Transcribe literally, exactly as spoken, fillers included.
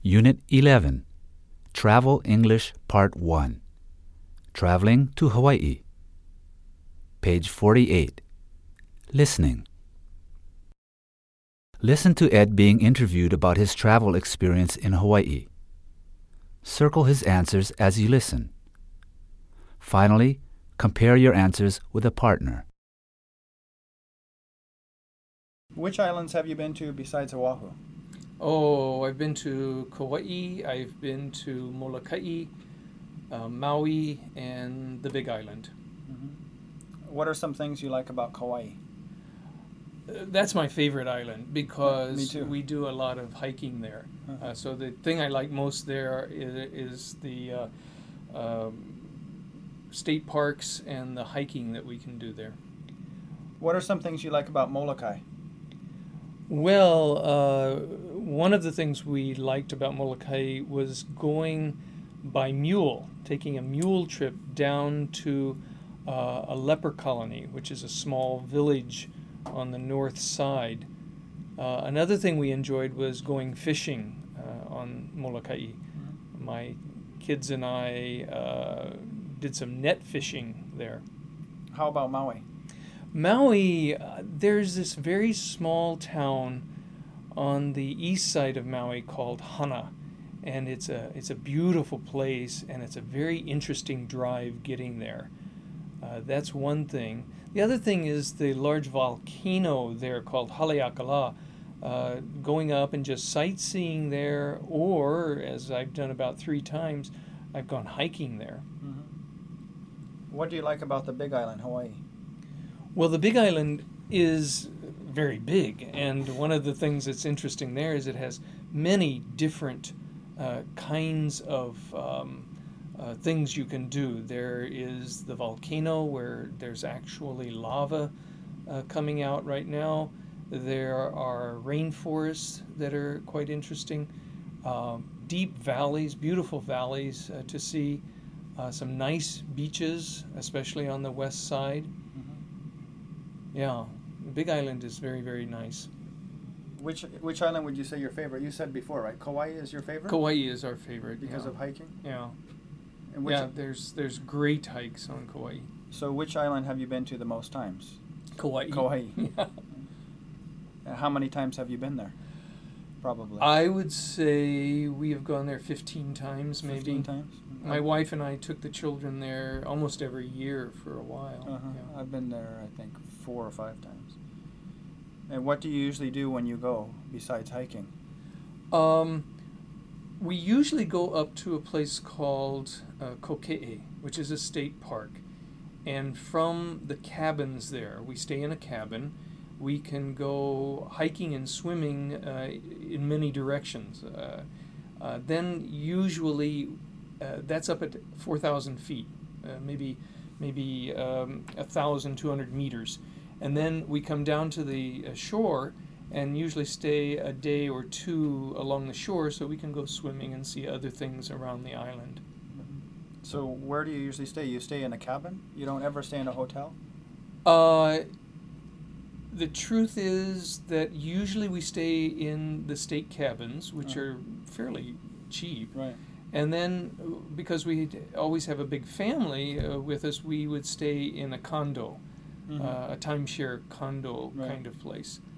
Unit eleven, Travel English Part one, Traveling to Hawaii. Page forty-eight, Listening. Listen to Ed being interviewed about his travel experience in Hawaii. Circle his answers as you listen. Finally, compare your answers with a partner. Which islands have you been to besides Oahu? Oh, I've been to Kauai, I've been to Molokai, uh, Maui, and the Big Island. Mm-hmm. What are some things you like about Kauai? Uh, that's my favorite island because Me too. we do a lot of hiking there. Uh-huh. Uh, so the thing I like most there is, is the uh, um, state parks and the hiking that we can do there. What are some things you like about Molokai? Well, uh, one of the things we liked about Molokai was going by mule, taking a mule trip down to uh, a leper colony, which is a small village on the north side. Uh, another thing we enjoyed was going fishing uh, on Molokai. Mm-hmm. My kids and I uh, did some net fishing there. How about Maui? Maui, uh, there's this very small town on the east side of Maui called Hana, and it's a it's a beautiful place, and it's a very interesting drive getting there. Uh, that's one thing. The other thing is the large volcano there called Haleakala. Uh, going up and just sightseeing there, or as I've done about three times, I've gone hiking there. Mm-hmm. What do you like about the Big Island, Hawaii? Well, the Big Island is very big, and one of the things that's interesting there is it has many different uh, kinds of um, uh, things you can do. There is the volcano where there's actually lava uh, coming out right now. There are rainforests that are quite interesting, uh, deep valleys, beautiful valleys uh, to see, uh, some nice beaches, especially on the west side. Yeah, Big Island is very, very nice. Which which island would you say your favorite? You said before, right? Kauai is your favorite? Kauai is our favorite. Because yeah. of hiking? Yeah. And which, yeah, there's there's great hikes on Kauai. So which island have you been to the most times? Kauai. Kauai. Yeah. And how many times have you been there? Probably. I would say we have gone there fifteen times, maybe. fifteen times? My wife and I took the children there almost every year for a while. Uh-huh. Yeah. I've been there, I think, four or five times. And what do you usually do when you go, besides hiking? Um, we usually go up to a place called uh, Koke'e, which is a state park. And from the cabins there, we stay in a cabin. We can go hiking and swimming uh, in many directions. Uh, uh, then usually uh, that's up at four thousand feet, uh, maybe maybe um, one thousand two hundred meters. And then we come down to the uh, shore and usually stay a day or two along the shore so we can go swimming and see other things around the island. So where do you usually stay? You stay in a cabin? You don't ever stay in a hotel? Uh, the truth is that usually we stay in the state cabins, which uh-huh. are fairly cheap. Right. And then, because we always have a big family uh, with us, we would stay in a condo, Mm-hmm. uh, a timeshare condo right. kind of place.